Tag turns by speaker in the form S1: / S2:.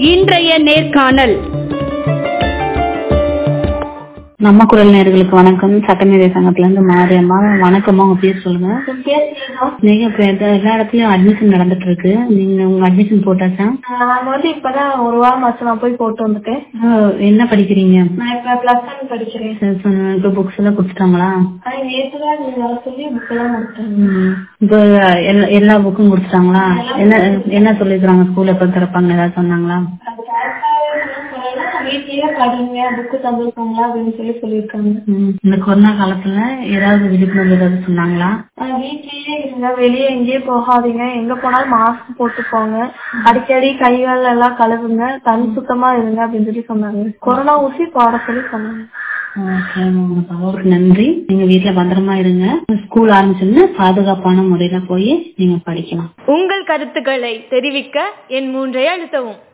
S1: இன்றைய நேர்காணல்.
S2: நம்ம குரல் நேயர்களுக்கு வணக்கம். சட்டமேதை சங்கத்துல இருந்து மாரியம்மா. வணக்கம்மா, உங்க பேர் சொல்லுங்க. நீங்க இப்ப எல்லா இடத்துலயும் அட்மிஷன் நடந்துட்டு இருக்கு. நீங்க உங்க அட்மிஷன் போட்டாச்சா?
S3: நான் வந்து இப்பதான் ஒரு வாரம் ஆச்சு நான் போய் போட்டு வந்துட்டேன்.
S2: என்ன படிக்கிறீங்க?
S3: நான் இப்ப +1 படிக்கிறேன்.
S2: இப்ப புக்ஸ் எல்லாம் கொடுத்துட்டாங்களா?
S3: நேற்றுதான் நீங்க வர சொல்லி புக் எல்லாம் கொடுத்தாங்க.
S2: இப்ப எல்லா புக்கும் கொடுத்துட்டாங்களா? என்ன சொல்லிருக்காங்க? ஸ்கூல்ல எப்ப திறப்பாங்க ஏதாவது சொன்னாங்களா?
S3: வீட்லயே படிங்க, புக்கு தந்துருக்காங்களா அப்படின்னு சொல்லியிருக்காங்க.
S2: இந்த கொரோனா காலத்துல ஏதாவது விழிப்புணர்வு ஏதாவது சொன்னாங்களா?
S3: வீட்லயே இருங்க, வெளியே எங்கேயும் போகாதீங்க, எங்க போனாலும் மாஸ்க் போட்டு போங்க, அடிக்கடி கைகள் எல்லாம் கழுவுங்க, தனி சுத்தமா இருங்க அப்படின்னு சொன்னாங்க. கொரோனா ஊசி போட சொன்னாங்க.
S2: நன்றி. நீங்க வீட்டுல பத்திரமா இருங்க. ஸ்கூல் ஆரம்பிச்சோம்னா பாதுகாப்பான முறையில போய் நீங்க படிக்கலாம்.
S1: உங்கள் கருத்துக்களை தெரிவிக்க என் 3 அழுத்தவும்.